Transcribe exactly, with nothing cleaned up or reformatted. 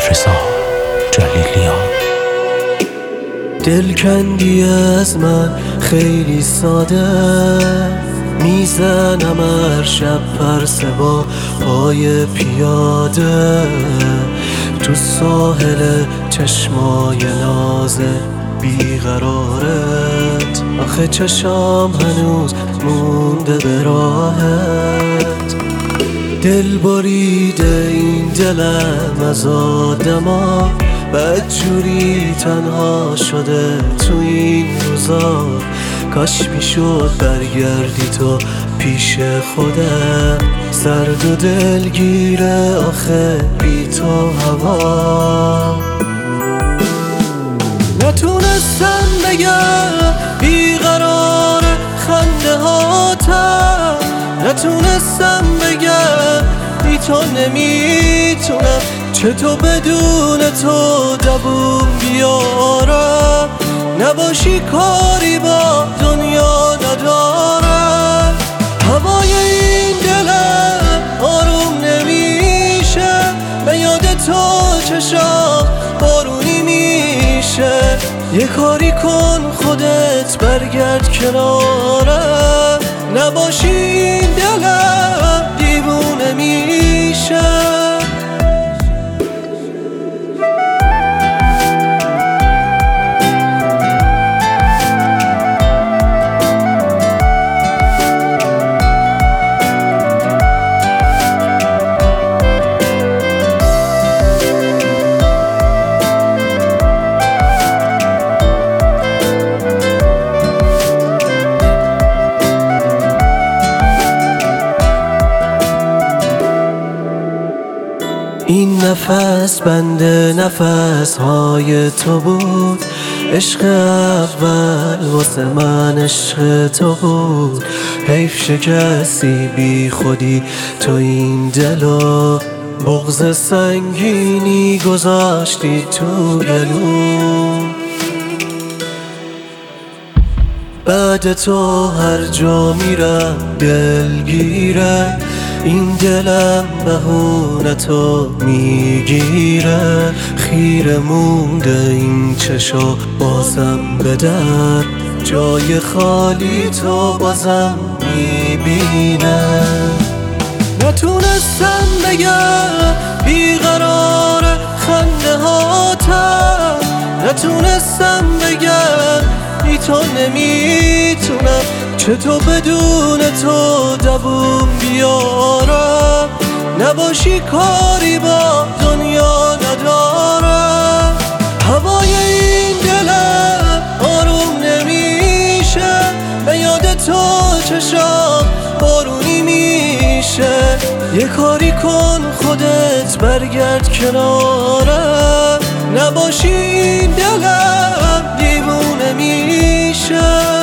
رضا جلیلیان. دل کندی از من خیلی ساده، میزنم هر شب پرسه با پای پیاده تو ساحل چشمای ناز بیقرارت. آخه چشام هنوز مونده به راهت. دل بریده این دلم از آدما، بدجوری تنها شده تو این روزا. کاش میشد برگردی تو پیش خودم، سرد و دلگیره آخه بی تو هوا. نتونستم بگم بیقرار خنده هاتم، نتونستم بگم بی تو نمیتونم، چطور بدون تو دووم بیارم. نباشی کاری با دنیا ندارم. هوای این دلم آروم نمیشه، به یاد تو چشام بارونی میشه. یه کاری کن خودت برگرد کنارم، نباشی این دلم دیوونه میشه. این نفس بنده نفس های تو بود، عشق اول واسه من عشق تو بود. حیف شکستی بی خودی تو این دلو، بغض سنگینی گذاشتی تو گلو. بعد تو هر جا میرم دلگیره، این دلم بهونه تو میگیره. خیره مونده این چشا بازم به در، جای خالی تو بازم میبینه. نتونستم بگم بیقرار خنده هاتم، نتونستم بگم بی تو نمیتونم، چطور بدون تو دووم بیارم. نباشی کاری با دنیا ندارم. هوای این دلم آروم نمیشه، به یاد تو چشام بارونی میشه. یه کاری کن خودت برگرد کنارم، نباشی این دلم دیوونه میشه.